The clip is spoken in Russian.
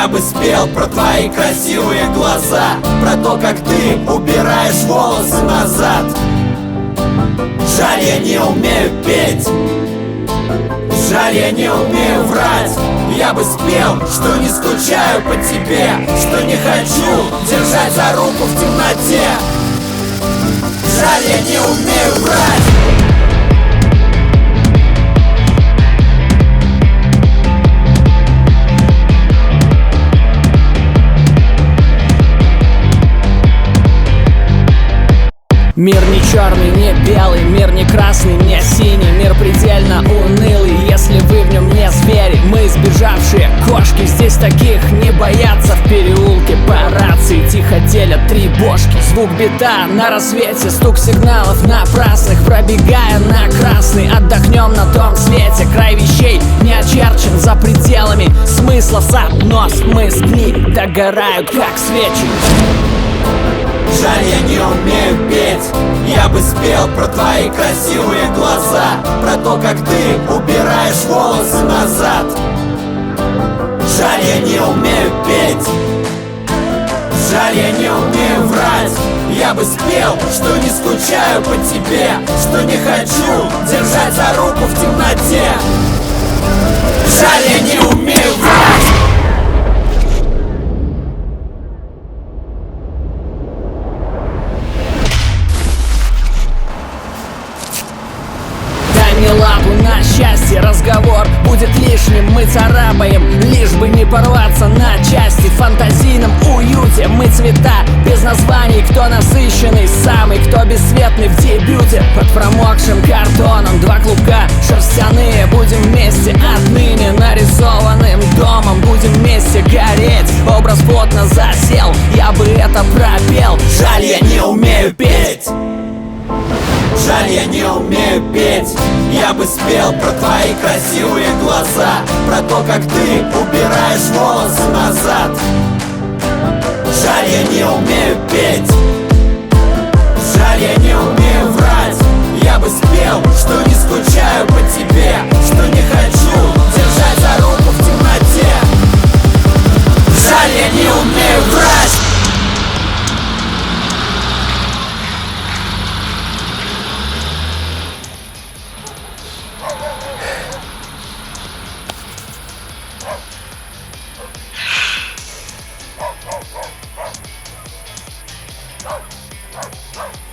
Я бы спел про твои красивые глаза, про то, как ты убираешь волосы назад. Жаль, я не умею петь, жаль, я не умею врать. Я бы спел, что не скучаю по тебе, что не хочу держать за руку в темноте. Жаль, я не умею врать. Мир не черный, не белый, мир не красный, не синий. Мир предельно унылый, если вы в нем не звери. Мы сбежавшие кошки, здесь таких не боятся. В переулке по рации тихо делят три бошки. Звук бита на рассвете, стук сигналов напрасных. Пробегая на красный, отдохнем на том свете. Край вещей не очерчен за пределами смысла. Нос, мысли догорают, как свечи. Жаль, я не умею петь. Я бы спел про твои красивые глаза, про то, как ты убираешь волосы назад. Жаль, я не умею петь, жаль, я не умею врать. Я бы спел, что не скучаю по тебе, что не хочу держать за руку в темноте. Жаль, я не умею врать. Не лапу на счастье, разговор будет лишним. Мы царапаем, лишь бы не порваться на части. В фантазийном уюте мы цвета без названий. Кто насыщенный самый, кто бесцветный в дебюте. Под промокшим картоном два клубка шерстяные. Будем вместе отныне нарисованным домом. Будем вместе гореть, образ плотно засел. Я бы это пропел. Жаль, я не умею петь, жаль, я не умею петь. Я бы спел про твои красивые глаза, про то, как ты убираешь волосы назад. Жаль, я не умею петь, жаль, я не умею врать. Я бы спел, что не скучаю по тебе, что не хочу держать за руку в темноте. Жаль, я не умею врать. Oh,